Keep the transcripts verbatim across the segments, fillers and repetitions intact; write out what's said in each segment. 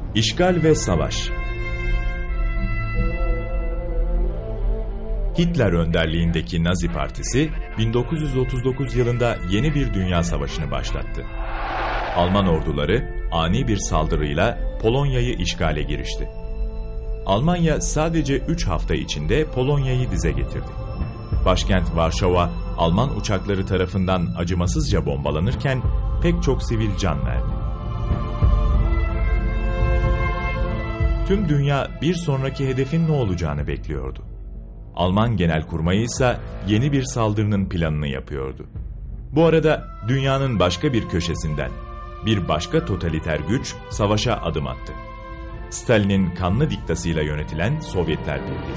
İşgal ve Savaş. Hitler önderliğindeki Nazi Partisi bin dokuz yüz otuz dokuz yılında yeni bir dünya savaşını başlattı. Alman orduları ani bir saldırıyla Polonya'yı işgale girişti. Almanya sadece üç hafta içinde Polonya'yı dize getirdi. Başkent Varşova, Alman uçakları tarafından acımasızca bombalanırken pek çok sivil can verdi. Tüm dünya bir sonraki hedefin ne olacağını bekliyordu. Alman Genelkurmayı ise yeni bir saldırının planını yapıyordu. Bu arada dünyanın başka bir köşesinden bir başka totaliter güç savaşa adım attı. Stalin'in kanlı diktasıyla yönetilen Sovyetler Birliği.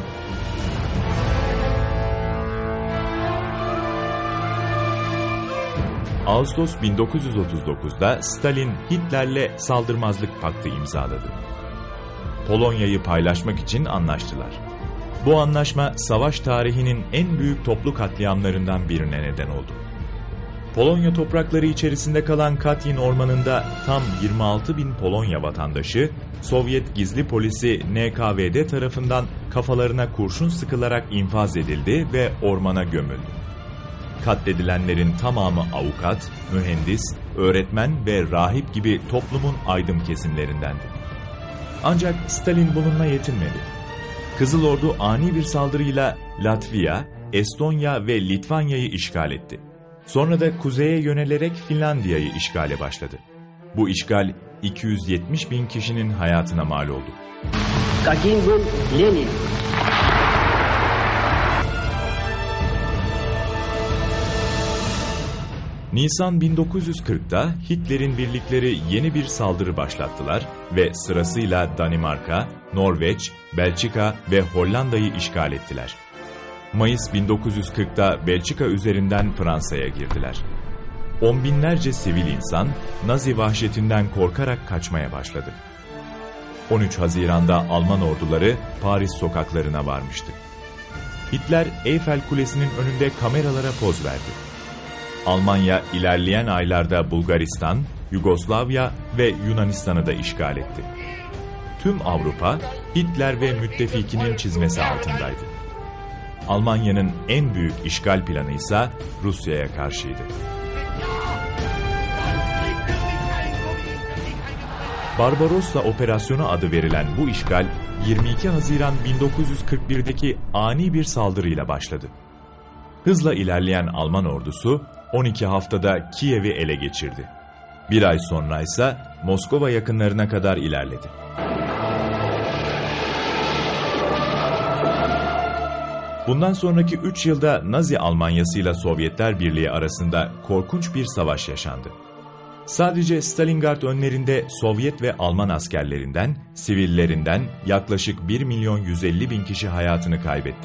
Ağustos bin dokuz yüz otuz dokuzda Stalin Hitler'le saldırmazlık paktı imzaladı. Polonya'yı paylaşmak için anlaştılar. Bu anlaşma savaş tarihinin en büyük toplu katliamlarından birine neden oldu. Polonya toprakları içerisinde kalan Katyn ormanında tam yirmi altı bin Polonya vatandaşı Sovyet gizli polisi N K V D tarafından kafalarına kurşun sıkılarak infaz edildi ve ormana gömüldü. Katledilenlerin tamamı avukat, mühendis, öğretmen ve rahip gibi toplumun aydın kesimlerindendi. Ancak Stalin bununla yetinmedi. Kızıl Ordu ani bir saldırıyla Latvia, Estonya ve Litvanya'yı işgal etti. Sonra da kuzeye yönelerek Finlandiya'yı işgale başladı. Bu işgal iki yüz yetmiş bin kişinin hayatına mal oldu. Kaçıncı Lenin. Nisan bin dokuz yüz kırkta Hitler'in birlikleri yeni bir saldırı başlattılar ve sırasıyla Danimarka, Norveç, Belçika ve Hollanda'yı işgal ettiler. Mayıs bin dokuz yüz kırkta Belçika üzerinden Fransa'ya girdiler. On binlerce sivil insan Nazi vahşetinden korkarak kaçmaya başladı. on üç Haziran'da Alman orduları Paris sokaklarına varmıştı. Hitler Eyfel Kulesi'nin önünde kameralara poz verdi. Almanya ilerleyen aylarda Bulgaristan, Yugoslavya ve Yunanistan'ı da işgal etti. Tüm Avrupa Hitler ve müttefikinin çizmesi altındaydı. Almanya'nın en büyük işgal planı ise Rusya'ya karşıydı. Barbarossa Operasyonu adı verilen bu işgal yirmi iki Haziran bin dokuz yüz kırk birdeki ani bir saldırıyla başladı. Hızla ilerleyen Alman ordusu on iki haftada Kiev'i ele geçirdi. Bir ay sonra ise Moskova yakınlarına kadar ilerledi. Bundan sonraki üç yılda Nazi Almanyası ile Sovyetler Birliği arasında korkunç bir savaş yaşandı. Sadece Stalingrad önlerinde Sovyet ve Alman askerlerinden, sivillerinden yaklaşık bir milyon yüz elli bin kişi hayatını kaybetti.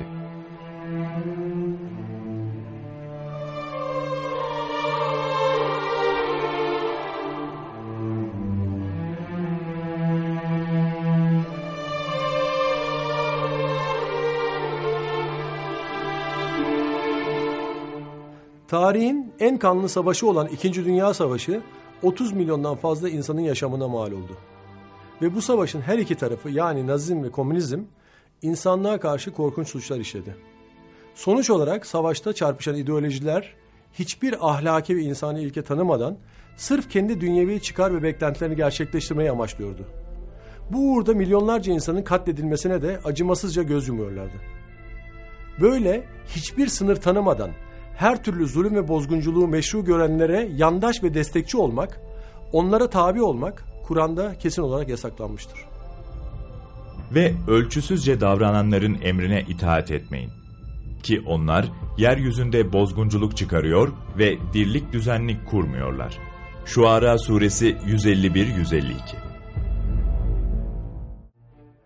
Tarihin en kanlı savaşı olan İkinci Dünya Savaşı otuz milyondan fazla insanın yaşamına mal oldu. Ve bu savaşın her iki tarafı yani Nazizm ve Komünizm insanlığa karşı korkunç suçlar işledi. Sonuç olarak savaşta çarpışan ideolojiler hiçbir ahlaki ve insani ilke tanımadan sırf kendi dünyevi çıkar ve beklentilerini gerçekleştirmeyi amaçlıyordu. Bu uğurda milyonlarca insanın katledilmesine de acımasızca göz yumuyorlardı. Böyle hiçbir sınır tanımadan her türlü zulüm ve bozgunculuğu meşru görenlere yandaş ve destekçi olmak, onlara tabi olmak Kur'an'da kesin olarak yasaklanmıştır. Ve ölçüsüzce davrananların emrine itaat etmeyin. Ki onlar yeryüzünde bozgunculuk çıkarıyor ve dirlik düzenlik kurmuyorlar. Şuara Suresi yüz elli bir yüz elli iki.